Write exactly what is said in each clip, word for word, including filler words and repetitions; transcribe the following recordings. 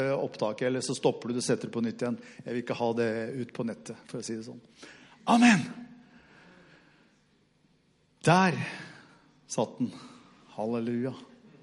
opptaket, eller så stopper du det, setter det på nytt igjen. Jeg vil ikke ha det ut på nettet, for å si det sånn. Amen! Der satt den. Halleluja.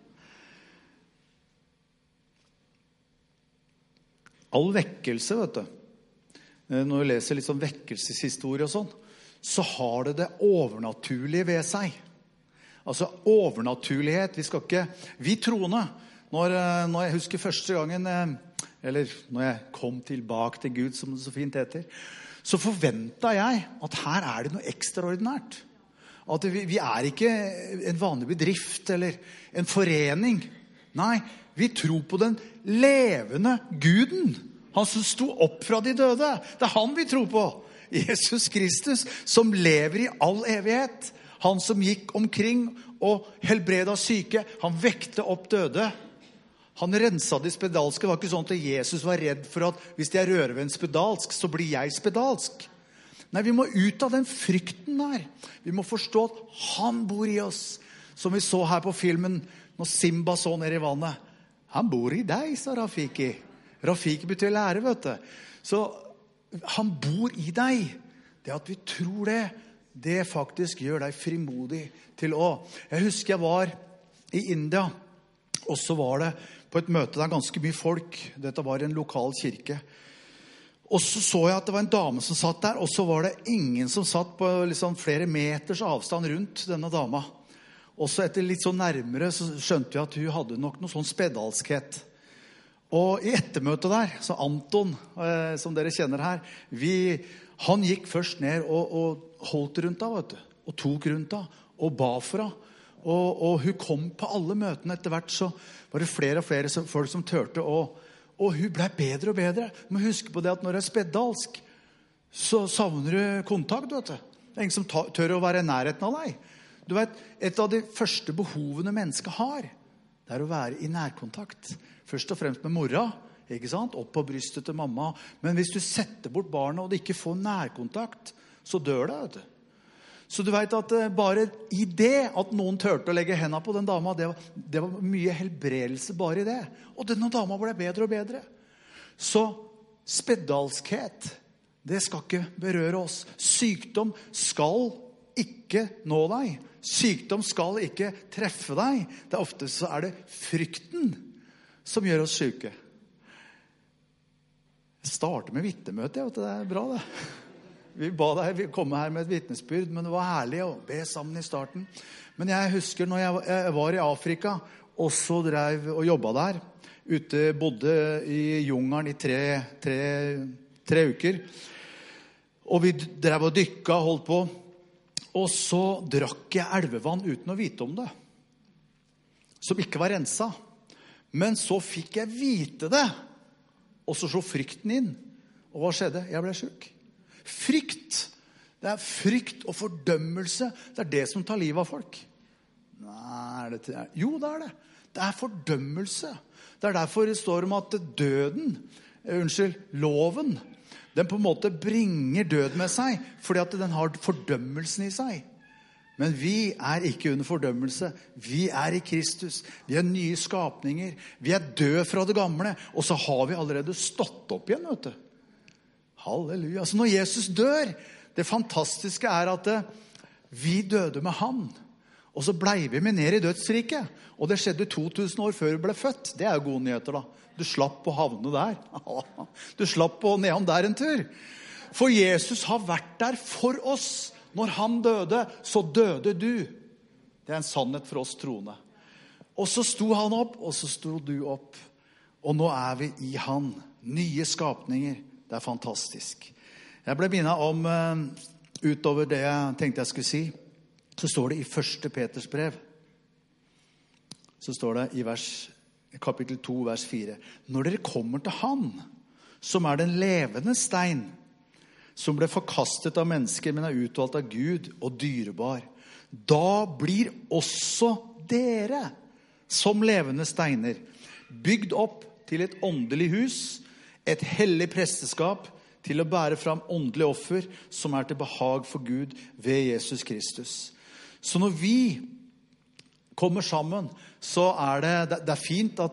All vekkelse, vet du, når du leser litt sånn vekkelseshistorie og sånn, så har det det overnaturlige ved seg. Altså overnaturlighet. Vi skal ikke, vi troende, når, når jeg husker første gangen, eller når jeg kom tilbake til Gud, som det så fint heter, så forventet jeg at her er det noe ekstraordinært. At vi, vi er ikke en vanlig bedrift eller en forening. Nei, vi tror på den levende Guden. Han som sto opp fra de døde. Det er han vi tror på. Jesus Kristus, som lever i all evighet. Han som gikk omkring og helbreda syke. Han vekte opp døde. Han rensa de spedalske. Det var ikke sånn at Jesus var redd for at hvis jeg rører ved en spedalsk, så blir jeg spedalsk. Nei, vi må ut av den frykten der. Vi må forstå at han bor i oss. Som vi så her på filmen, når Simba så ned i vannet. Han bor i deg, sa Rafiki. Rafiki betyr lære, vet du. Så han bor i deg. Det at vi tror det, det faktisk gjør deg frimodig til å. Jeg husker jeg var i India, og så var det på et møte der ganske mye folk. Dette var en lokal kirke. Og så så jeg at det var en dame som satt der, og så var det ingen som satt på liksom flere meters avstand rundt denne dama. Og så etter litt så nærmere så skjønte vi at hun hadde nok noe sånn spedalskhet. Og i ettermøtet der, så Anton, eh, som dere kjenner her, vi, han gikk først ned og, og holdt rundt da, vet du. Og tok rundt da, og ba for henne. Og, og hun kom på alle møtene etter hvert, så var det flere og flere som, folk som tørte å. Og hun ble bedre og bedre. Men husk på det at når du er spedalsk, så savner du kontakt, vet du. Det er ingen som tar, tør å være i nærheten av deg. Du vet, et av de første behovene mennesket har, det er å være i nærkontakt. Først og fremst med mora, ikke sant? Opp på brystet til mamma. Men hvis du setter bort barnet, og det ikke får nærkontakt, så dør det, vet du. Så du vet at bare i det at noen tørte å legge hendene på den dama, det var, det var mye helbredelse bare i det. Og denne dama ble bedre og bedre. Så spedalskhet, det skal ikke berøre oss. Sykdom skal ikke nå deg. Sykdom skal ikke treffe deg. Det er ofte så er det frykten som gjør oss syke. Jeg starter med vitnemøte, jeg vet, det er bra det. Vi ba deg, vi kom her med et vittnesbyrd, men det var herlig å be sammen i starten. Men jeg husker når jeg, jeg var i Afrika, og så drev og jobbet der, ute, bodde i jungelen i tre, tre, tre uker, og vi drev og dykket, holdt på, og så drakk jeg elvevann uten å vite om det, som ikke var rensa. Men så fikk jeg vite det, og så så frykten inn. Og hva skjedde? Jeg ble syk. Frykt. Det er frykt og fordømmelse. Det er det som tar livet av folk. Nei, det er, jo, det er det. Det er fordømmelse. Det er derfor det står om at døden, unnskyld, loven, den på en måte bringer død med seg, fordi at den har fordømmelsen i seg. Men vi er ikke under fordømmelse. Vi er i Kristus. Vi er nye skapninger. Vi er døde fra det gamle, og så har vi allerede stått opp igjen, vet du. Halleluja. Altså når Jesus dør, det fantastiske er at vi døde med han. Og så ble vi med ned i dødsriket. Og det skjedde to tusen år før vi ble født. Det er jo gode nyheter da. Du slapp å havne der. Du slapp å nedom der en tur. For Jesus har vært der for oss. Når han døde, så døde du. Det er en sannhet for oss troende. Og så sto han opp, og så sto du opp. Og nå er vi i han. Nye skapninger. Det er fantastisk. Jeg ble minnet om, uh, utover det jeg tenkte jeg skulle si, så står det i første Peters brev. Så står det i vers, kapittel to, vers fire. Når dere kommer til han, som er den levende stein, som ble forkastet av mennesker, men er utvalgt av Gud og dyrebar, da blir også dere, som levende steiner, bygd opp til et åndelig hus, et hellig presteskap til å bære fram åndelig offer som er til behag for Gud ved Jesus Kristus. Så når vi kommer sammen, så er det, det er fint at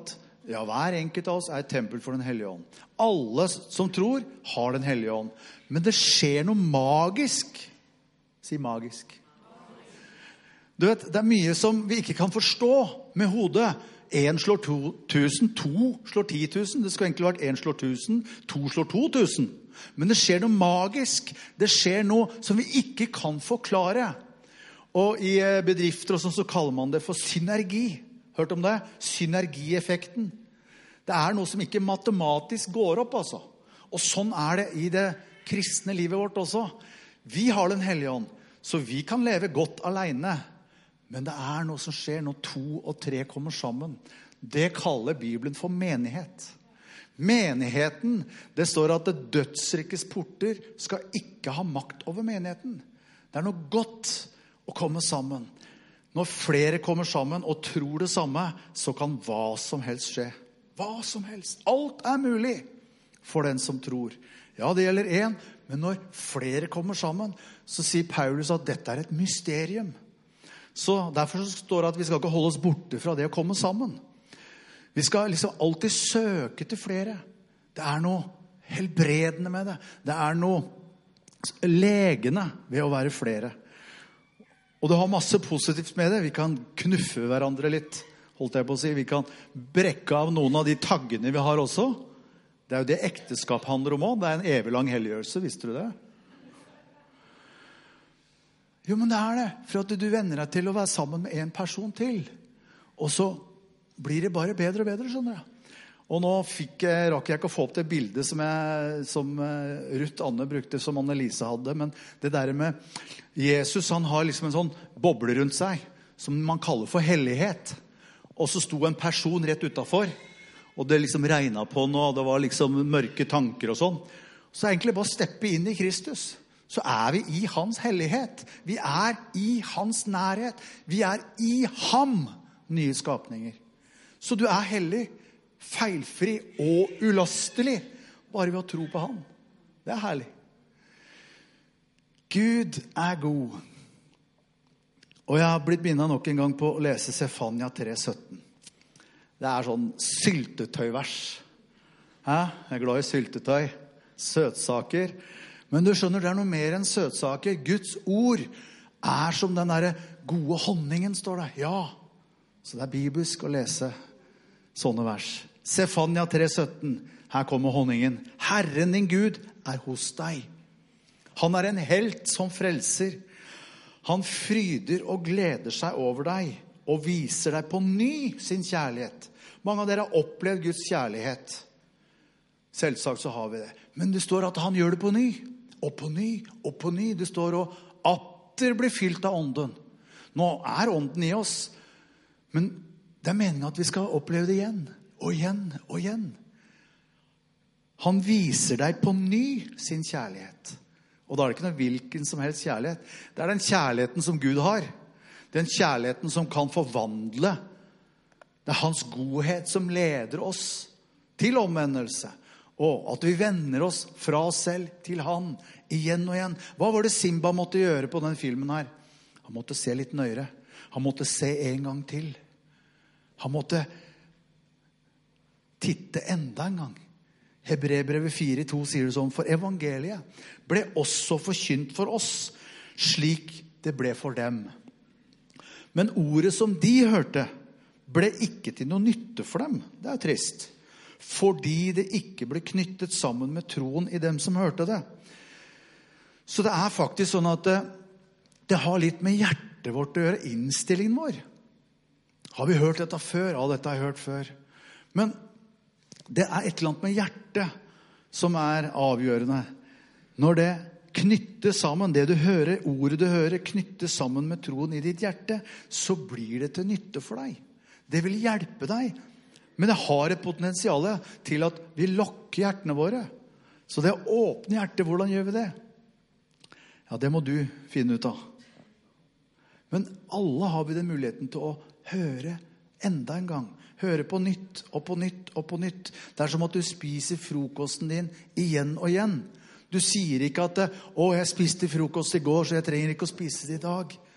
Ja, hver enkelt av oss er et tempel for den hellige ånd. Alle som tror har den hellige ånd. Men det skjer noe magisk. Si magisk. Du vet, det er mye som vi ikke kan forstå med hodet. En slår to tusen, to slår ti tusen. Det skulle egentlig vært en slår tusen, to slår to tusen. Men det skjer noe magisk. Det skjer noe som vi ikke kan forklare. Og i bedrifter og sånn så kaller man det for synergi. Hørt om det? Synergieffekten. Det er noe som ikke matematisk går opp, altså. Og sånn er det i det kristne livet vårt også. Vi har den hellige ånd, så vi kan leve godt alene. Men det er noe som skjer når to og tre kommer sammen. Det kaller Bibelen for menighet. Menigheten, det står at det dødsrikes porter skal ikke ha makt over menigheten. Det er noe godt å komme sammen. Når flere kommer sammen og tror det samme, så kan hva som helst skje. Hva som helst. Alt er mulig for den som tror. Ja, det gjelder en, men når flere kommer sammen, så sier Paulus at dette er et mysterium. Så derfor står det at vi skal ikke holde oss borte fra det å komme sammen. Vi skal liksom alltid søke til flere. Det er noe helbredende med det. Det er noe legende ved å være flere. Og det har masse positivt med det. Vi kan knuffe hverandre litt, holdt jeg på å si. Vi kan brekke av noen av de taggene vi har også. Det er jo det ekteskap handler om også. Det er en evig lang helliggjørelse, visste du det? Jo, men det er det. For at du venner deg til å være sammen med en person til. Og så blir det bare bedre og bedre, skjønner jeg. Og nå fikk, rakk jeg ikke å få opp det bildet som, jeg, som Ruth Anne brukte, som Annelise hadde. Men det der med Jesus, han har liksom en sånn boble rundt seg, som man kaller for hellighet. Og så sto en person rett utenfor, og det liksom regnet på noe, og det var liksom mørke tanker og sånn. Så egentlig bare steppe inn i Kristus. Så er vi i hans hellighet. Vi er i hans nærhet. Vi er i ham, nye skapninger. Så du er hellig, feilfri og ulastelig, bare ved å tro på ham. Det er herlig. Gud er god. Og jeg har blitt minnet nok en gang på å lese Sefania tre sytten. Det er sånn syltetøyvers. Hæ? Jeg er glad i syltetøy. Søtsaker. Men du skjønner, det er noe mer enn søtsaker. Guds ord er som den der gode honningen, står det. Ja, så det er bibelsk å lese sånne vers. Sefania tre sytten. Her kommer honningen. Herren din Gud er hos deg. Han er en helt som frelser. Han fryder og gleder seg over deg og viser deg på ny sin kjærlighet. Mange av dere har opplevd Guds kjærlighet. Selvsagt så har vi det. Men det står at han gjør det på ny. Og på ny, og på ny. Det står og atter blir fylt av ånden. Nå er ånden i oss. Men det er meningen at vi skal oppleve det igjen. Og igjen, og igjen. Han viser deg på ny sin kjærlighet. Og da er det ikke noe hvilken som helst kjærlighet. Det er den kjærligheten som Gud har. Den kjærligheten som kan forvandle. Det er hans godhet som leder oss til omvendelse. Og at vi vender oss fra oss selv til han igjen og igjen. Hva var det Simba måtte gjøre på den filmen her? Han måtte se litt nøyere. Han måtte se en gang til. Han måtte titte enda en gang. Hebreerbrevet fire to sier det sånn, for evangeliet ble også forkynt for oss, slik det ble for dem. Men ordet som de hørte, ble ikke til noe nytte for dem. Det er trist. Fordi det ikke ble knyttet sammen med troen i dem som hørte det. Så det er faktisk sånn at det, det har litt med hjertet vårt å gjøre, innstillingen vår. Har vi hørt dette før? Ja, dette har jeg hørt før. Men det er et eller annet med hjertet som er avgjørende. Når det knyttes sammen, det du hører, ordet du hører, knyttes sammen med troen i ditt hjerte, så blir det til nytte for deg. Det vil hjelpe deg. Men det har et potensial til at vi lokker hjertene våre. Så det å åpne hjertet, hvordan gjør vi det? Ja, det må du finne ut av. Men alle har vi den muligheten til å høre enda en gang. Høre på nytt og på nytt og på nytt. Det er som at du spiser frokosten din igjen og igjen. Du sier ikke at å, jeg spiste frokost i går, så jeg trenger ikke å spise det i dag.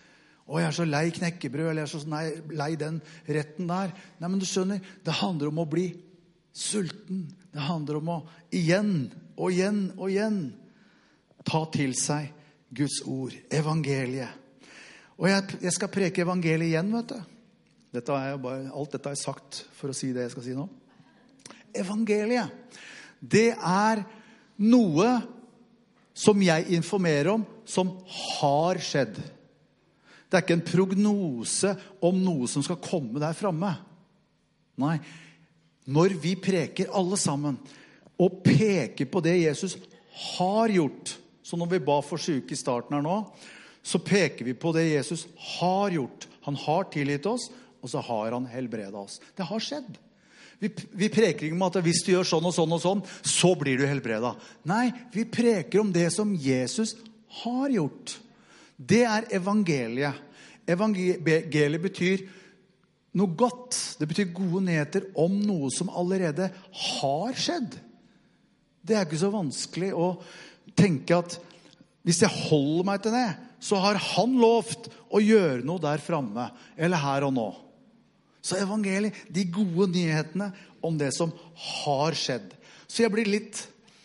Å, jeg er så lei knekkebrød, eller jeg er så nei- lei den retten der. Nei, men du skjønner, det handler om å bli sulten. Det handler om å igjen og igjen og igjen ta til seg Guds ord, evangeliet. Og jeg, jeg skal preke evangeliet igjen, vet du. Dette er jo bare, alt dette er sagt for å si det jeg skal si nå. Evangeliet, det er noe som jeg informerer om, som har skjedd. Det er ikke en prognose om noe som skal komme der fremme. Nei, når vi preker alle sammen, og peker på det Jesus har gjort, så når vi ba for syke i starten her nå, så peker vi på det Jesus har gjort. Han har tilgitt oss, og så har han helbredet oss. Det har skjedd. Vi, vi preker ikke om at hvis du gjør sånn og sånn og sånn, så blir du helbredet. Nei, vi preker om det som Jesus har gjort. Det er evangeliet. Evangeliet betyr noe godt. Det betyr gode nyheter om noe som allerede har skjedd. Det er ikke så vanskelig å tenke at hvis jeg holder meg til det, så har han lovt å gjøre noe der fremme, eller her og nå. Så evangeliet, de gode nyhetene om det som har skjedd. Så jeg blir litt,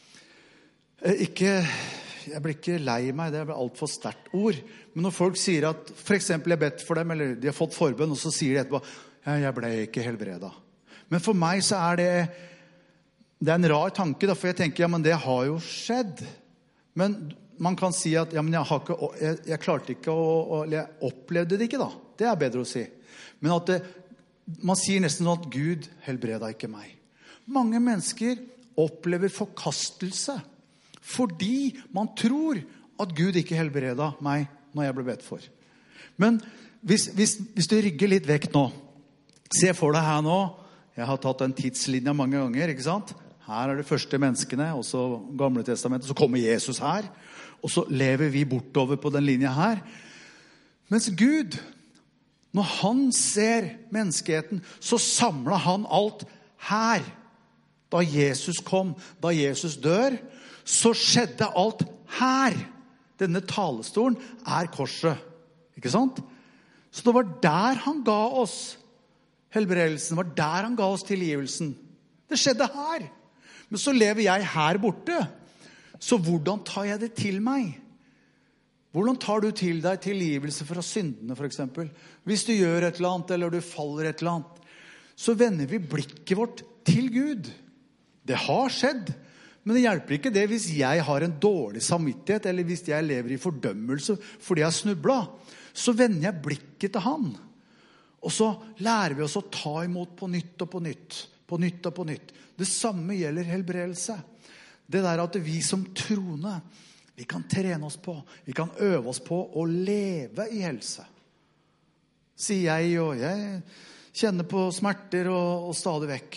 ikke, jeg blir ikke lei meg, det er alt for sterkt ord. Men når folk sier at, for eksempel jeg bedt for dem, eller de har fått forbønn, og så sier de etterpå, ja, jeg ble ikke helbredet. Men for meg så er det, det er en rar tanke, da, for jeg tenker, ja, men det har jo skjedd. Men man kan si at, ja, men jeg, har ikke, jeg, jeg klarte ikke å, eller jeg opplevde det ikke da. Det er bedre å si. Men at det, man sier nesten sånn at Gud helbreda ikke meg. Mange mennesker opplever forkastelse fordi man tror at Gud ikke helbreda meg når jeg ble bedt for. Men hvis, hvis, hvis du rygger litt vekk nå, se for deg her nå, jeg har tatt en tidslinje mange ganger, ikke sant? Her er det første menneskene, og så Gamle testamentet, så kommer Jesus her, og så lever vi bortover på den linjen her. Mens Gud, når han ser menneskeheten, så samler han alt her. Da Jesus kom, da Jesus dør, så skjedde alt her. Denne talestolen er korset. Ikke sant? Så det var der han ga oss helbredelsen. Det var der han ga oss tilgivelsen. Det skjedde her. Men så lever jeg her borte. Så hvordan tar jeg det til meg? Hvordan tar du til deg tilgivelse fra syndene, for eksempel? Hvis du gjør et eller annet, eller du faller et eller annet, så vender vi blikket vårt til Gud. Det har skjedd, men det hjelper ikke det hvis jeg har en dårlig samvittighet, eller hvis jeg lever i fordømmelse fordi jeg har snublet. Så vender jeg blikket til han. Og så lærer vi oss å ta imot på nytt og på nytt, på nytt og på nytt. Det samme gjelder helbredelse. Det der at vi som troende, vi kan trene oss på, vi kan øve oss på å leve i helse. Sier jeg, og jeg kjenner på smerter og, og stadig vekk.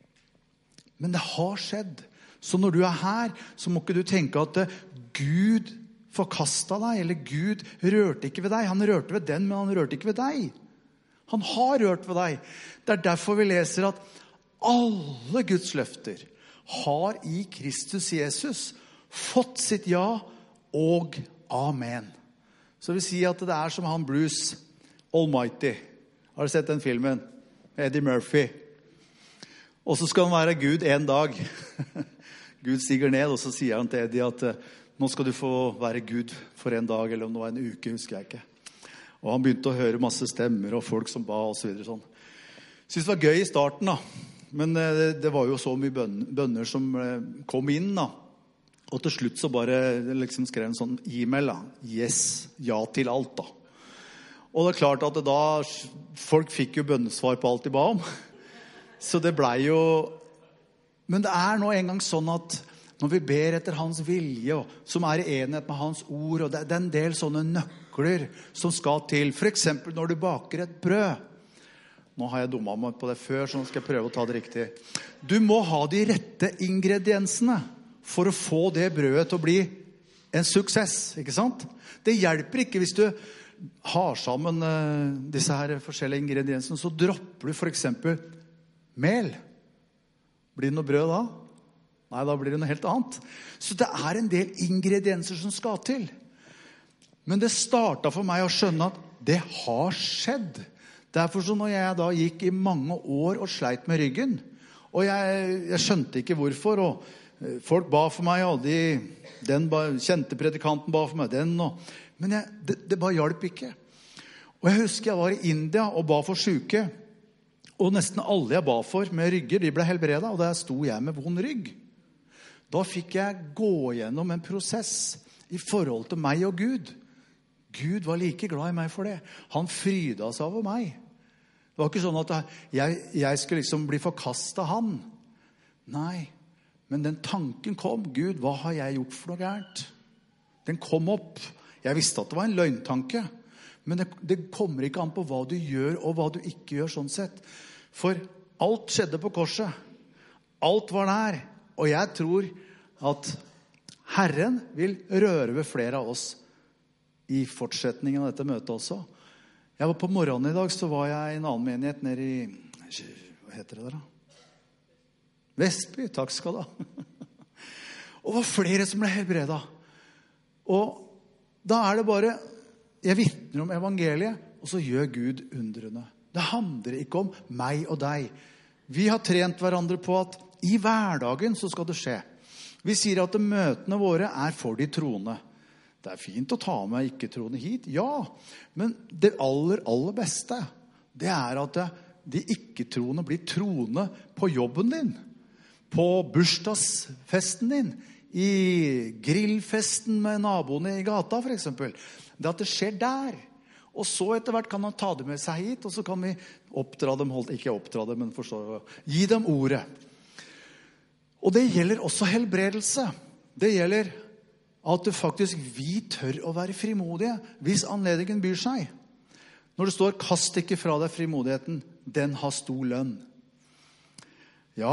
Men det har skjedd. Så når du er her, så må ikke du tenke at Gud forkastet deg, eller Gud rørte ikke ved deg. Han rørte ved den, men han rørte ikke ved deg. Han har rørt ved deg. Det er derfor vi leser at alle Guds løfter har i Kristus Jesus fått sitt ja og amen. Så vi sier at det er som han Bruce Almighty. Har du sett den filmen? Eddie Murphy. Og så skal han være Gud en dag. Gud stiger ned, og så sier han til Eddie at nå skal du få være Gud for en dag, eller om det var en uke, husker jeg ikke. Og han begynte å høre masse stemmer, og folk som ba, og så videre sånn. Jeg synes det var gøy i starten, da. Men det, det var jo så mye bønner, bønner som kom inn, da. Og til slutt så bare liksom skrev en sånn e-mail, da. Yes, ja til alt, da. Og det er klart at det da, folk fikk jo bønnesvar på alt de ba om. Så det ble jo, men det er nå en gang sånn at når vi ber etter hans vilje, som er i enhet med hans ord, og det er en del sånne nøkler som skal til. For eksempel når du baker et brød. Nå har jeg dummet meg på det før, så nå skal jeg prøve å ta det riktig. Du må ha de rette ingrediensene for å få det brødet til å bli en suksess, ikke sant? Det hjelper ikke hvis du har sammen uh, disse her forskjellige ingrediensene, så dropper du for eksempel mel. Blir det noe brød da? Nei, da blir det noe helt annet. Så det er en del ingredienser som skal til. Men det startet for meg å skjønne at det har skjedd. Derfor så når jeg da gikk i mange år og sleit med ryggen, og jeg, jeg skjønte ikke hvorfor, og folk ba for meg, og de, den ba, kjente predikanten ba for meg, den, og, men jeg, det, det bare hjalp ikke. Og jeg husker jeg var i India og ba for syke, og nesten alle jeg ba for med rygger, de ble helbredet, og der sto jeg med vond rygg. Da fikk jeg gå gjennom en prosess i forhold til meg og Gud. Gud var like glad i meg for det. Han fryda seg over meg. Det var ikke sånn at jeg, jeg skulle liksom bli forkastet av han. Nei, men den tanken kom. Gud, hva har jeg gjort for noe gærent? Den kom opp. Jeg visste at det var en løgntanke. Men det, det kommer ikke an på hva du gjør og hva du ikke gjør sånn sett. For alt skjedde på korset. Alt var der. Og jeg tror at Herren vil røre ved flere av oss i fortsetningen av dette møtet også. Jeg var på morgenen i dag, så var jeg i en annen menighet nede i, hva heter det der da? Vestby, takk skal du ha. Og det var flere som ble helbredet. Og da er det bare, jeg vitner om evangeliet, og så gjør Gud undrene. Det handler ikke om meg og deg. Vi har trent hverandre på at i hverdagen så skal det skje. Vi sier at møtene våre er for de troende. Det er fint å ta med ikke-troende hit, ja. Men det aller, aller beste, det er at de ikke-troende blir troende på jobben din, på bursdagsfesten din, i grillfesten med naboene i gata for eksempel. Det at det skjer der. Og så etter hvert kan han ta det med seg hit, og så kan vi oppdra dem, ikke oppdra dem, men forstå, gi dem ordet. Og det gjelder også helbredelse. Det gjelder at det faktisk vi tør å være frimodige hvis anledningen byr seg. Når det står, kast ikke fra deg frimodigheten, den har stor lønn. Ja,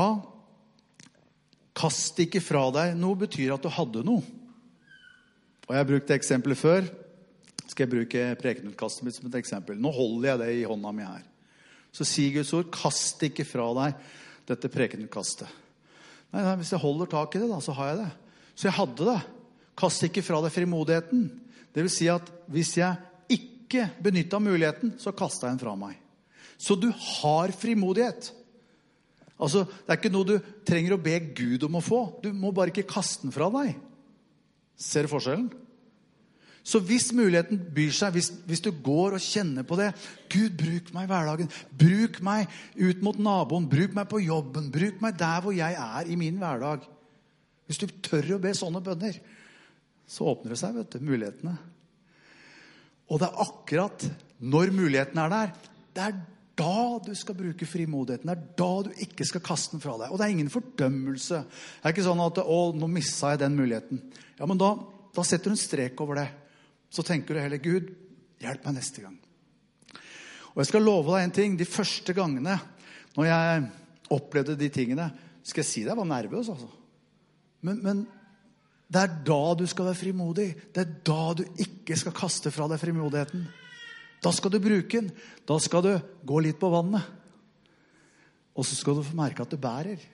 kast ikke fra deg noe betyr at du hadde noe. Og jeg har brukt det eksempelet før. Skal jeg bruke prekenutkastet mitt som et eksempel. Nå holder jeg det i hånda mi her. Så sier Guds ord, kast ikke fra deg dette prekenutkastet. Nei, nei, hvis jeg holder tak i det da, så har jeg det. Så jeg hadde det. Kast ikke fra deg frimodigheten. Det vil si at hvis jeg ikke benyttet muligheten, så kastet jeg den fra meg. Så du har frimodighet. Altså, det er ikke noe du trenger å be Gud om å få. Du må bare ikke kaste den fra deg. Ser du forskjellen? Så hvis muligheten byr seg, hvis, hvis du går og kjenner på det, Gud, bruk meg i hverdagen, bruk meg ut mot naboen, bruk meg på jobben, bruk meg der hvor jeg er i min hverdag. Hvis du tør å be sånne bønner, så åpner det seg, vet du, mulighetene. Og det er akkurat når muligheten er der, det er da du skal bruke frimodigheten, det er da du ikke skal kaste den fra deg. Og det er ingen fordømmelse. Det er ikke sånn at, å, nå misset jeg den muligheten. Ja, men da, da setter du en strek over det. Så tenker du heller, Gud, hjelp meg neste gang. Og jeg skal love deg en ting, de første gangene, når jeg opplevde de tingene, skal jeg si det, jeg var nervøs, altså. Men, men det er da du skal være frimodig. Det er da du ikke skal kaste fra deg frimodigheten. Da skal du bruke den. Da skal du gå litt på vannet. Og så skal du få merke at det bærer.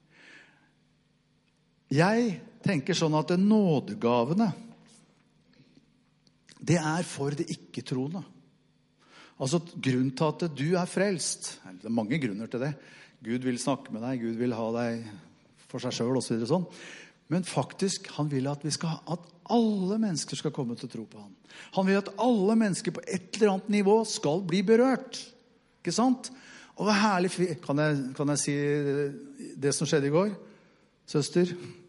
Jeg tenker sånn at nådegavene, det er for det ikke-troende. Altså grunnen til at du er frelst, det er mange grunner til det. Gud vil snakke med deg, Gud vil ha deg for seg selv og så videre sånn. Men faktisk, han vil at vi skal, at alle mennesker skal komme til å tro på han. Han vil at alle mennesker på et eller annet nivå skal bli berørt. Ikke sant? Og hva herlig, kan jeg, kan jeg si det som skjedde i går? Søster?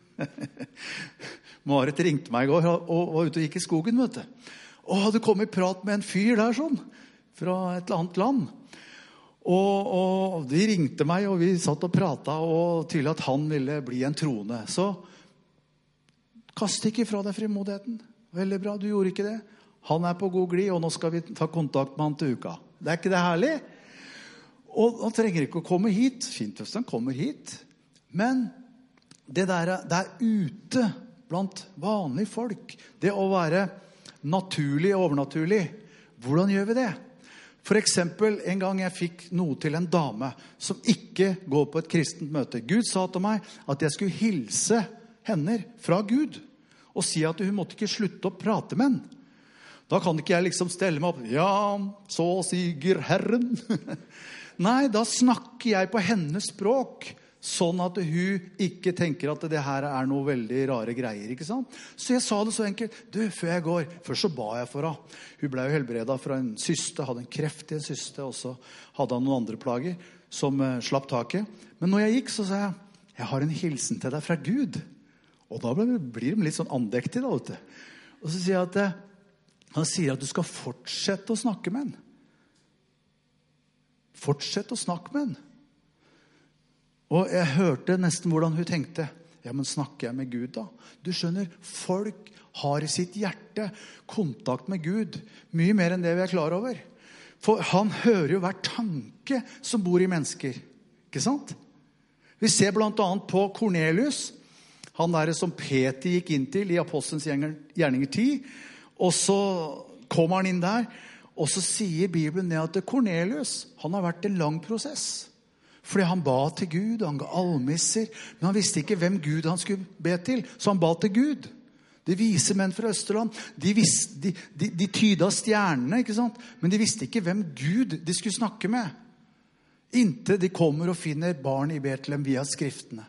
Marit ringte meg i går og var ute og gikk i skogen, vet du. Og hadde kommet i prat med en fyr der sånn, fra et eller annet land. Og, og de ringte meg, og vi satt og pratet, og til at han ville bli en troende. Så kast ikke fra deg frimodigheten. Veldig bra, du gjorde ikke det. Han er på god glid, og nå skal vi ta kontakt med han til uka. Det er ikke det herlig? Og han trenger ikke å komme hit. Fint hvis han kommer hit. Men det der, det er ute blant vanlige folk. Det å være naturlig og overnaturlig. Hvordan gjør vi det? For eksempel, en gang jeg fikk noe til en dame som ikke går på et kristent møte. Gud sa til meg at jeg skulle hilse henne fra Gud og si at hun måtte ikke slutte å prate med henne. Da kan ikke jeg liksom stelle meg opp, ja, så sier Herren. Nei, da snakker jeg på hennes språk, sånn at hun ikke tenker at det her er noe veldig rare greier, ikke sant? Så jeg sa det så enkelt, du, før jeg går, først så ba jeg for henne. Hun ble jo helbredet fra en syste, hadde en kreft i en syste, og så hadde han noen andre plager som uh, slapp taket. Men når jeg gikk, så sa jeg, jeg har en hilsen til deg fra Gud. Og da blir de litt sånn andektig da, vet du. Og så sier jeg at uh, han sier at du skal fortsette å snakke med han. Fortsett å snakke med han. Og jeg hørte nesten hvordan hun tenkte. Ja, men snakker jeg med Gud da? Du skjønner, folk har i sitt hjerte kontakt med Gud. Mye mer enn det vi er klar over. For han hører jo hver tanke som bor i mennesker. Ikke sant? Vi ser blant annet på Cornelius. Han der som Peter gikk inn til i Apostelens gjerninger ti. Og så kommer han inn der. Og så sier Bibelen det at Cornelius, han har vært en lang prosess. Fordi han ba til Gud, og han ga almisser. Men han visste ikke hvem Gud han skulle be til. Så han ba til Gud. De vise menn fra Østerland, de, visste, de, de, de tyda stjernene, ikke sant? Men de visste ikke hvem Gud de skulle snakke med. Inntil de kommer og finner barn i Betlehem via skriftene.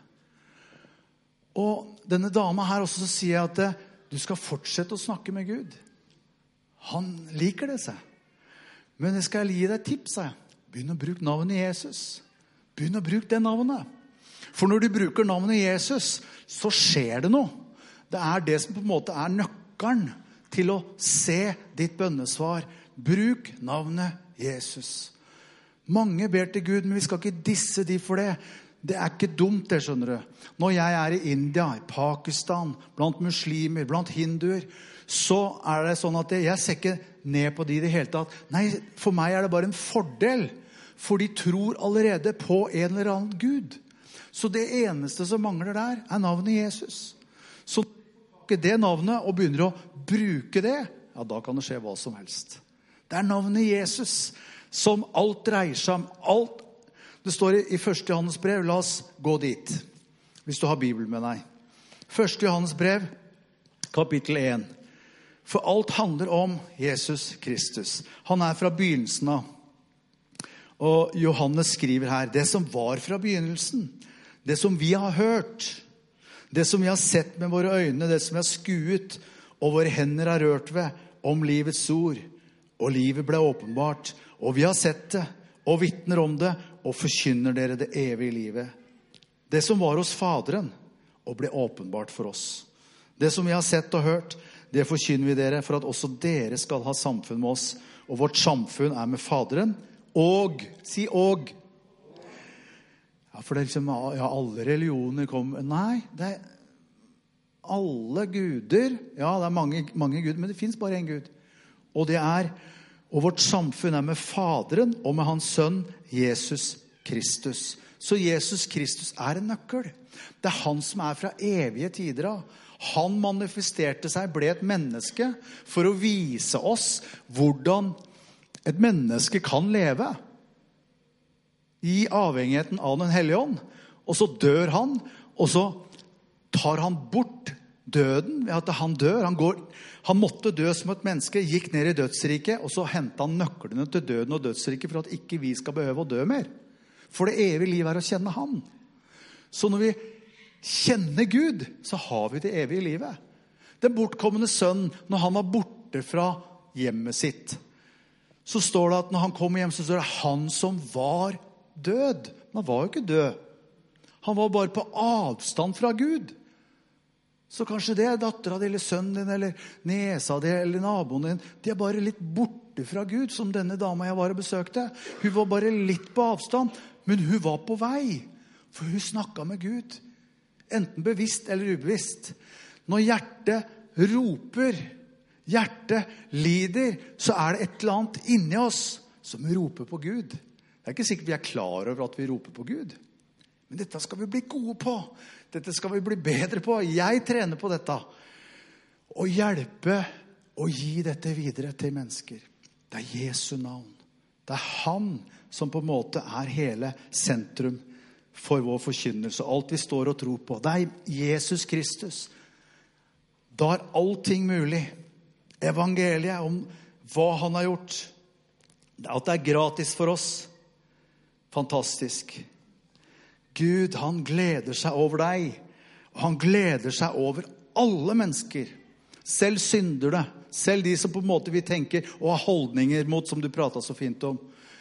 Og denne dama her også så sier jeg at du skal fortsette å snakke med Gud. Han liker det, seg. Men jeg skal gi deg et tips, sa jeg. Begynn å bruke navnet Jesus. Begynn å bruke det navnet. For når du bruker navnet Jesus, så skjer det noe. Det er det som på en måte er nøkkelen til å se ditt bønnesvar. Bruk navnet Jesus. Mange ber til Gud, men vi skal ikke disse de for det. Det er ikke dumt, det skjønner du. Når jeg er i India, i Pakistan, blant muslimer, blant hinduer, så er det sånn at jeg ser ikke ned på de i det hele tatt. Nei, for meg er det bare en fordel, for de tror allerede på en eller annen Gud. Så det eneste som mangler der er navnet Jesus. Så ikke det navnet og begynner å bruke det, ja, da kan det skje hva som helst. Det er navnet Jesus som alt dreier seg om. Alt. Det står i første Johannes brev, la oss gå dit, hvis du har Bibelen med deg. første Johannes brev, kapittel én. For alt handler om Jesus Kristus. Han er fra begynnelsen av. Og Johannes skriver her, det som var fra begynnelsen, det som vi har hørt, det som vi har sett med våre øyne, det som vi har skuet, og våre hender har rørt ved, om livets ord. Og livet ble åpenbart, og vi har sett det, og vittner om det, og forkynner dere det evige livet. Det som var hos Faderen, og ble åpenbart for oss. Det som vi har sett og hørt, det forkynner vi dere, for at også dere skal ha samfunn med oss. Og vårt samfunn er med Faderen, og, si og. Ja, for det er liksom, ja, alle religioner kommer. Nei, det er alle guder. Ja, det er mange, mange guder, men det finnes bare en Gud. Og det er, og vårt samfunn er med Faderen og med hans sønn, Jesus Kristus. Så Jesus Kristus er en nøkkel. Det er han som er fra evige tider av. Han manifesterte seg, ble et menneske for å vise oss hvordan et menneske kan leve i avhengigheten av den hellige ånd. Og så dør han, og så tar han bort døden ved at han dør. Han, går, han måtte dø som et menneske, gikk ned i dødsriket, og så hentet han nøklene til døden og dødsriket for at ikke vi skal behøve å dø mer. For det evige liv er å kjenne han. Så når vi kjenner Gud, så har vi det evige livet. Den bortkommende sønnen, når han var borte fra hjemmet sitt, så står det at når han kom hjem, så står det han som var død. Men han var jo ikke død. Han var bare på avstand fra Gud. Så kanskje det er datteren din, eller sønnen din, eller nesa din, eller naboen din. De er bare litt borte fra Gud, som denne dama jeg var og besøkte. Hun var bare litt på avstand, men hun var på vei. For hun snakket med Gud. Enten bevisst eller ubevisst. Når hjertet roper, hjertet lider, så er det et eller annet inni oss som roper på Gud. Det er ikke sikkert vi er klar over at vi roper på Gud. Men dette skal vi bli gode på. Dette skal vi bli bedre på. Jeg trener på dette. Å hjelpe og gi dette videre til mennesker. Det er Jesu navn. Det er han som på en måte er hele sentrum for vår forkynnelse. Alt vi står og tror på. Det er Jesus Kristus. Da er allting mulig. evangeliet, om hva han har gjort. At det er gratis for oss. Fantastisk. Gud, han gleder seg over deg. Og han gleder seg over alle mennesker. Selv syndere. Selv de som på en måte vi tenker og har holdninger mot, som du pratet så fint om.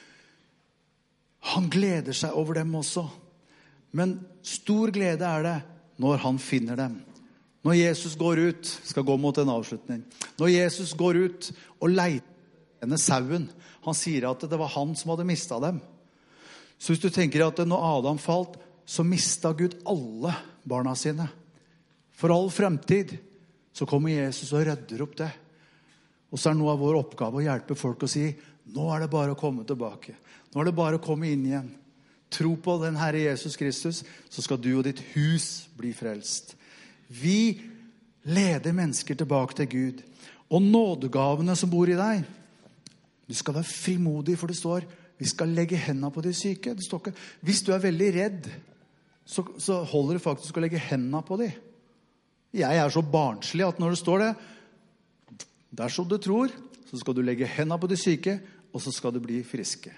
Han gleder seg over dem også. Men stor glede er det når han finner dem. Når Jesus går ut, skal gå mot en avslutning. Når Jesus går ut og leiter denne sauen, han sier at det var han som hadde mistet dem. Så hvis du tenker at når Adam falt, så mistet Gud alle barna sine. For all fremtid så kommer Jesus og rydder opp det. Og så er noe av vår oppgave å hjelpe folk å si, nå er det bare å komme tilbake. Nå er det bare å komme inn igjen. Tro på den Herre Jesus Kristus, så skal du og ditt hus bli frelst. Vi leder mennesker tilbake til Gud. Og nådegavene som bor i deg, du skal være frimodig, for det står, vi skal legge hendene på de syke. Det står ikke, hvis du er veldig redd, så, så holder det faktisk å legge hendene på de. Jeg er så barnslig at når det står det, dersom du tror, så skal du legge hendene på de syke, og så skal du bli friske.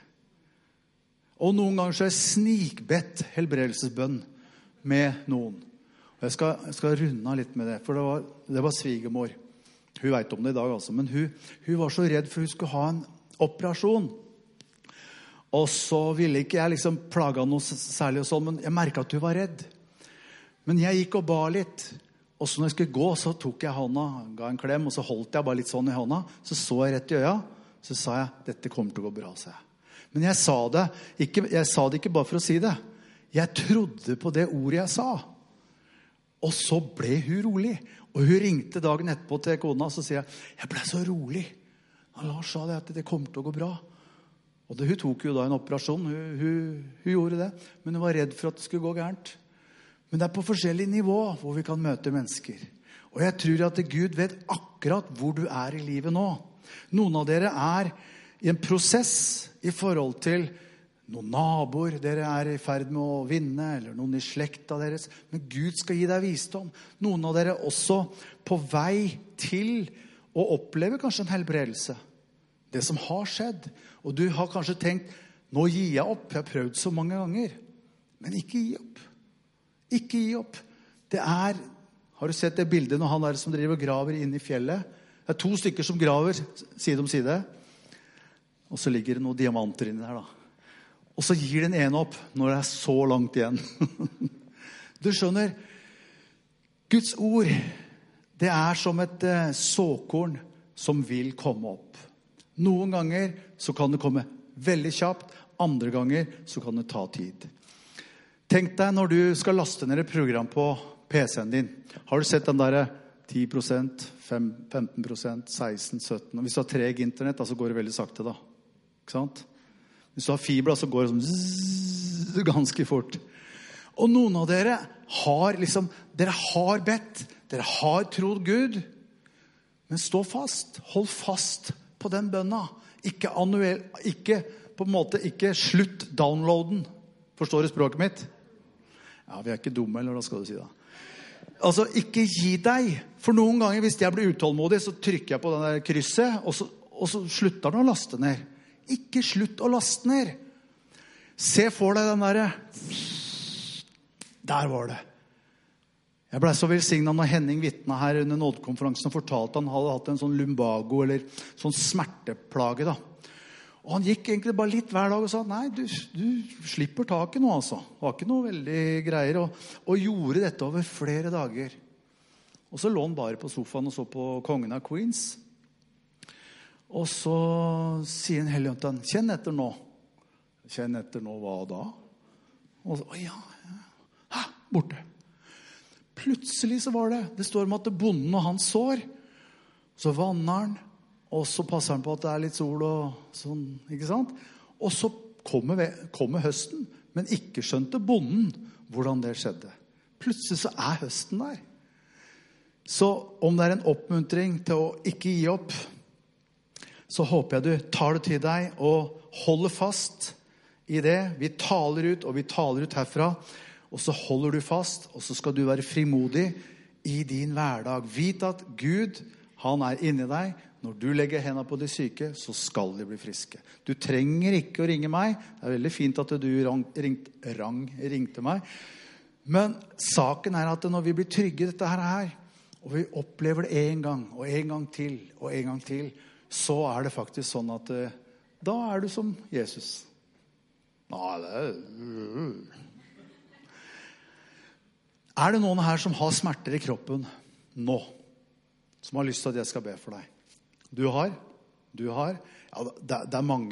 Og noen ganger så er snikbedt helbredelsesbønn med noen. Og jeg skal, jeg skal runde litt med det, for det var, det var svigermor. Hun vet om det i dag altså, men hun, hun var så redd for hun skulle ha en operasjon. Og så ville ikke jeg liksom plage noe særlig og sånn, men jeg merket at hun var redd. Men jeg gikk og ba litt. Og så når jeg skulle gå, så tok jeg hånda, ga en klem, og så holdt jeg bare litt sånn i hånda. Så så jeg rett i øya, så sa jeg, dette kommer til å gå bra, sa jeg. Men jeg sa det ikke, jeg sa det ikke bare for å si det. Jeg trodde på det ordet jeg sa. Og så ble hun rolig. Og hun ringte dagen etterpå til kona, og så sier jeg, jeg ble så rolig. Og Lars sa det at det kommer til å gå bra. Og det, hun tok jo da en operasjon, hun, hun, hun gjorde det. Men hun var redd for at det skulle gå gærent. Men det er på forskjellig nivå hvor vi kan møte mennesker. Og jeg tror at Gud vet akkurat hvor du er i livet nå. Noen av dere er i en prosess i forhold til noen naboer dere er i ferd med å vinne, eller noen i slekta deres. Men Gud skal gi deg visdom. Noen av dere også på vei til å oppleve kanskje en helbredelse. Det som har skjedd. Og du har kanskje tenkt, nå gir jeg opp. Jeg har prøvd så mange ganger. Men ikke gi opp. Ikke gi opp. Det er, har du sett det bildet når han der som driver og graver inn i fjellet? Det er to stykker som graver side om side. Og så ligger det noen diamanter inni der da. Og så gir den ene opp når det er så langt igjen. Du skjønner, Guds ord, det er som et eh, såkorn som vil komme opp. Noen ganger så kan det komme veldig kjapt, andre ganger så kan det ta tid. Tenk deg når du skal laste ned et program på P C-en din. Har du sett den der ti prosent, femten prosent, seksten, sytten? Og hvis du har treg internett, så går det veldig sakte da. Ikke sant? Hvis du har fiber, så går det sånn zzz, ganske fort. Og noen av dere har liksom, dere har bedt, dere har trodd Gud, men stå fast, hold fast på den bønna. Ikke annuell, ikke på en måte, ikke slutt downloaden. Forstår du språket mitt? Ja, vi er ikke dumme, eller hva skal du si da? Altså, ikke gi deg. For noen ganger, hvis jeg blir utålmodig, så trykker jeg på den der krysset, og så, og så slutter den å laste ned. Ikke slutt å laste ned. Se for deg den der. Der var det. Jeg ble så velsignet når Henning vittnet her under nådekonferansen og fortalte han hadde hatt en sånn lumbago eller sånn smerteplage da. Og han gikk egentlig bare litt hver dag og sa, nei, du, du slipper taket nå altså. Det var ikke noe veldig greier. Og, og gjorde dette over flere dager. Og så lå han bare på sofaen og så på Kongen av Queens. Og så sier en hellig ånd, kjenn etter nå. Kjenn etter nå, hva da? Og så, å ja, ja. Ha, borte. Plutselig så var det, det står om at bonden og han sår, så vanner han, og så passer han på at det er litt sol og sånn, ikke sant? Og så kommer, kommer høsten, men ikke skjønte bonden hvordan det skjedde. Plutselig så er høsten der. Så om det er en oppmuntring til å ikke gi opp, så håper jeg du tar det til deg og holder fast i det. Vi taler ut, og vi taler ut herfra, og så holder du fast, og så skal du være frimodig i din hverdag. Vit at Gud, han er inni deg, når du legger hendene på de syke, så skal de bli friske. Du trenger ikke å ringe meg. Det er veldig fint at du rang, ringt, rang, ringte meg. Men saken er at når vi blir trygge i dette her, og vi opplever det en gang, og en gang til, og en gang til, så er det faktisk sånn at da er du som Jesus. Nei, det er... Er det noen her som har smerter i kroppen nå, som har lyst til at jeg skal be for deg? Du har? Du har? Ja, det, det er mange.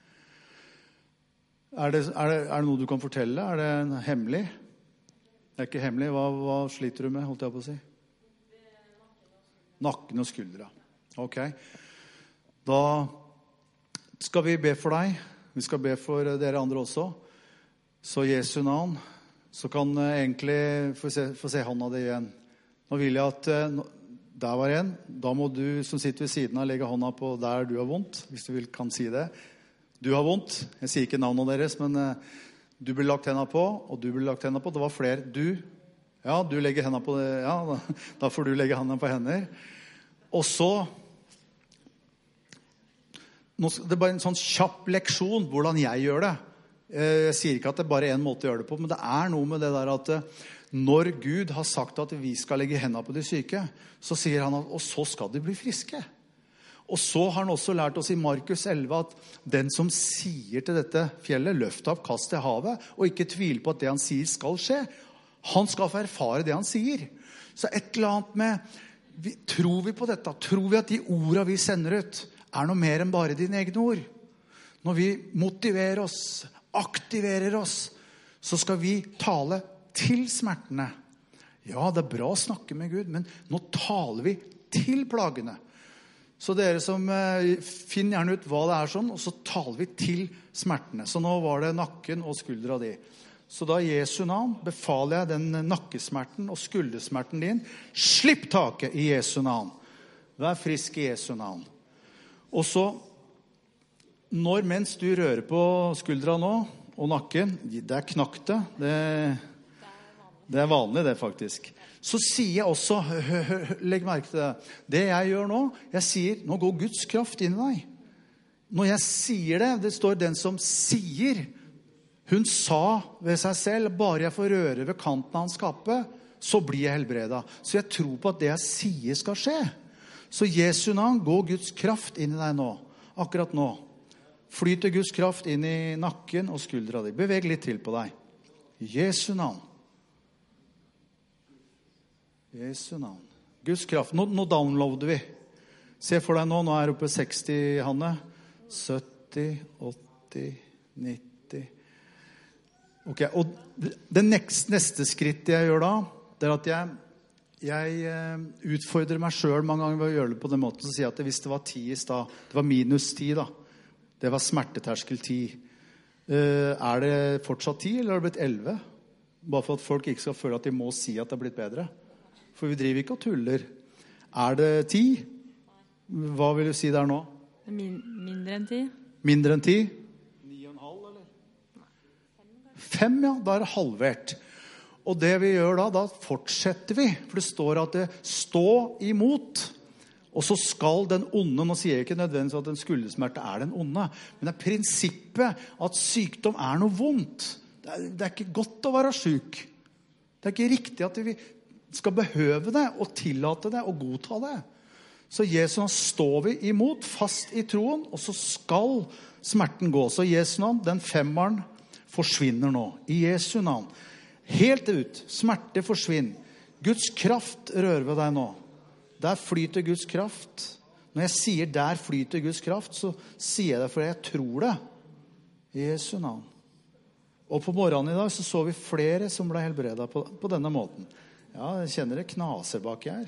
Er det, er, det, er det noe du kan fortelle? Er det hemmelig? Det er ikke hemmelig. Hva, hva sliter du med, holdt jeg på å si? Nakken og skuldra. Ok. Da skal vi be for deg. Vi skal be for dere andre også. Så i Jesu navn, så kan egentlig få se, få se hånda di igjen. Nå vil jeg at... Der var en. Da må du som sitter ved siden av legge hånda på der du har vondt, hvis du vil, kan si det. Du har vondt. Jeg sier ikke navnet deres, men uh, du blir lagt hendene på, og du blir lagt hendene på. Det var flere. Du, ja, du legger hendene på det. Ja, da, da får du legge hendene på hender. Og så, nå, det er bare en sånn kjapp leksjon hvordan jeg gjør det. Jeg sier ikke at det er bare en måte å gjøre det på, men det er noe med det der at når Gud har sagt at vi skal legge hendene på de syke, så sier han at, og så skal de bli friske. Og så har han også lært oss i Markus elleve at den som sier til dette fjellet, løft opp, kast til havet, og ikke tvil på at det han sier skal skje, han skal få erfare det han sier. Så et eller annet med, vi, tror vi på dette? Tror vi at de ordene vi sender ut er noe mer enn bare dine egne ord? Når vi motiverer oss, aktiverer oss, så skal vi tale til smertene. Ja, det er bra å snakke med Gud, men nå taler vi til plagene. Så dere som eh, finner gjerne ut hva det er sånn, og så taler vi til smertene. Så nå var det nakken og skuldra di. Så da i Jesu navn befaler jeg den nakkesmerten og skuldersmerten din. Slipp taket i Jesu navn. Vær frisk i Jesu navn. Og så, når mens du rører på skuldra nå, og nakken, det er knakt det, det Det er vanlig det faktisk. Så sier jeg også, legg merke til det, det jeg gjør nå, jeg sier, nå går Guds kraft inn i deg. Når jeg sier det, det står den som sier, hun sa ved seg selv, bare jeg får røre ved kanten av hans kappe, så blir jeg helbredet. Så jeg tror på at det jeg sier skal skje. Så Jesu navn, går Guds kraft inn i deg nå, akkurat nå. Flyter Guds kraft inn i nakken og skuldra di. Beveg litt til på deg. Jesu navn. Jesu navn. Guds kraft. Nå, nå downloader vi. Se for deg nå, nå er det oppe seksti, Hanne. sytti, åtti, nitti. Ok, og det neste, neste skritt jeg gjør da, det er at jeg, jeg utfordrer meg selv mange ganger ved å gjøre det på den måten, så sier jeg at hvis det var ti i stad, det var minus ti da, det var smerteterskel ti. Er det fortsatt ti, eller har det blitt elleve? Bare for at folk ikke skal føle at de må si at det har blitt bedre. For vi driver ikke og tuller. Er det ti? Hva vil du si der nå? Min, mindre enn ti. Mindre enn ti? Ni og en halv, eller? Fem, ja. Da er det halvert. Og det vi gjør da, da fortsetter vi. For det står at det stå imot. Og så skal den onde, nå sier jeg ikke nødvendigvis at en skuldersmerte er den onde, men det er prinsippet at sykdom er noe vondt. Det er, det er ikke godt å være syk. Det er ikke riktig at vi skal behøve det, og tillate det, og godta det. Så Jesus står vi imot, fast i troen, og så skal smerten gå. Så Jesu navn, den femmeren, forsvinner nå. I Jesu navn. Helt ut. Smerte forsvinner. Guds kraft rører ved deg nå. Der flyter Guds kraft. Når jeg sier der flyter Guds kraft, så sier jeg det for jeg tror det. I Jesu navn. Og på morgenen i dag så så vi flere som ble helbredet på, på denne måten. Ja, jeg kjenner det knaser bak her.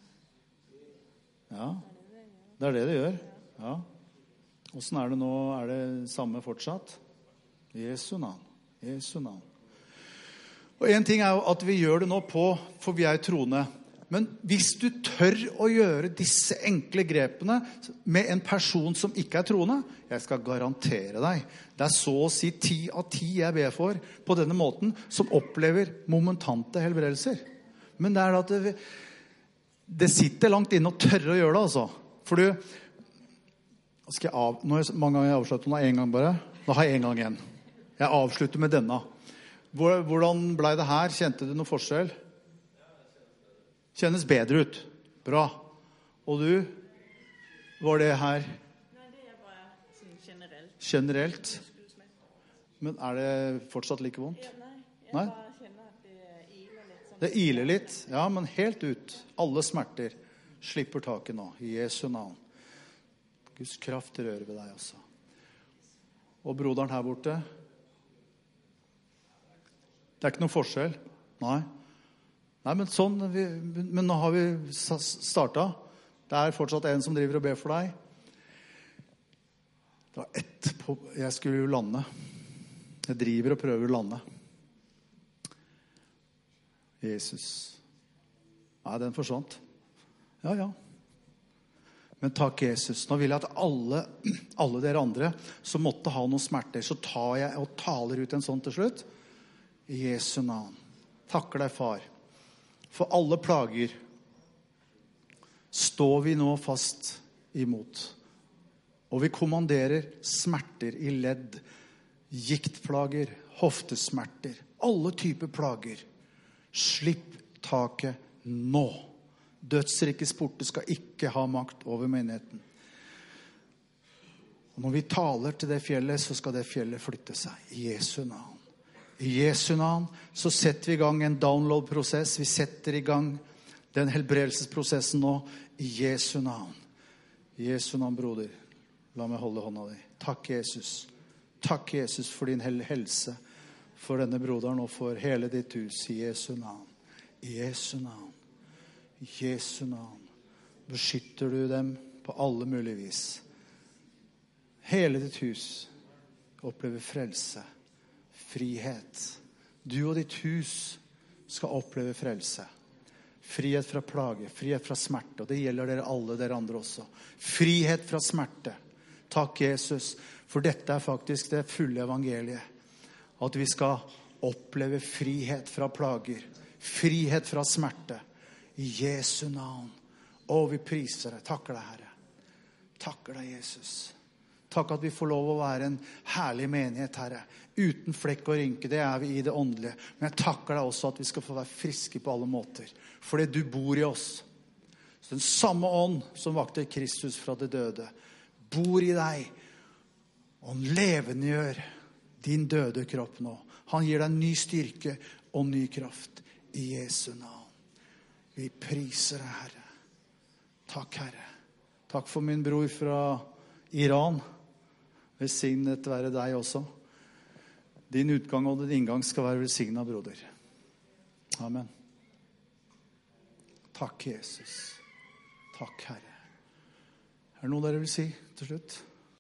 Ja, det er det det gjør. Ja. Hvordan er det nå? Er det samme fortsatt? Jesu navn. Jesu navn. Og en ting er jo at vi gjør det nå på, for vi er troende. Men hvis du tør å gjøre disse enkle grepene med en person som ikke er troende, jeg skal garantere deg, det er så å si ti av ti jeg ber for på denne måten, som opplever momentante helbredelser. Men det er at det, det sitter langt inne å tørre å gjøre det, altså. For du, skal jeg av, nå er det mange ganger jeg avslutter nå, en gang bare. Da har jeg en gang igjen. Jeg avslutter med denne. Hvordan ble det her? Kjente du noe forskjell? Kjennes bedre ut. Bra. Og du? Var det her? Nei, det er bare sånn generelt. Generelt? Men er det fortsatt like vondt? Ja, nei, jeg Nei? bare kjenner at det iler litt. Sånn. Det iler litt. Ja, men helt ut. Alle smerter slipper taket nå. I Jesu navn. Guds kraft rører ved deg også. Og broderen her borte? Det er ikke noen forskjell. Nei. Nei, men sånn, vi, men nå har vi startet. Det er fortsatt en som driver og ber for deg. Det var ett på, jeg skulle jo lande. Jeg driver og prøver å lande. Jesus. Nei, den forsvant. Ja, ja. Men takk Jesus. Nå vil jeg at alle, alle dere andre som måtte ha noen smerter, så tar jeg og taler ut en sånn til slutt. I Jesu navn. Takker deg, far. For alle plager står vi nå fast imot. Og vi kommanderer smerter i ledd, giktplager, hoftesmerter, alle typer plager. Slipp taket nå. Dødsrikets porte skal ikke ha makt over menigheten. Og når vi taler til det fjellet, så skal det fjellet flytte seg. I Jesu navn. I Jesu navn så setter vi i gang en download-prosess. Vi setter i gang den helbredelsesprosessen nå. I Jesu navn. I Jesu navn, broder. La meg holde hånda di. Takk, Jesus. Takk, Jesus, for din hel- helse. For denne broderen og for hele ditt hus. I Jesu navn. I Jesu navn. I Jesu navn. Beskytter du dem på alle mulige vis. Hele ditt hus opplever frelse. Frihet. Du og ditt hus skal oppleve frelse. Frihet fra plage, frihet fra smerte. Og det gjelder dere alle, dere andre også. Frihet fra smerte. Takk, Jesus, for dette er faktisk det fulle evangeliet. At vi skal oppleve frihet fra plager. Frihet fra smerte. I Jesu navn. Og vi priser deg. Takker deg, Herre. Takker deg, Jesus. Takk at vi får lov å være en herlig menighet, Herre. Uten flekk og rynke, det er vi i det åndelige. Men jeg takker deg også at vi skal få være friske på alle måter. Fordi du bor i oss. Så den samme ånd som vakte Kristus fra det døde, bor i deg. Og han levendegjør din døde kropp nå. Han gir deg ny styrke og ny kraft. I Jesu navn. Vi priser deg, Herre. Takk, Herre. Takk for min bror fra Iran. Velsignet være deg også. Din utgang og din inngang skal være velsignet, broder. Amen. Takk, Jesus. Takk, Herre. Er det noe dere vil si til slutt?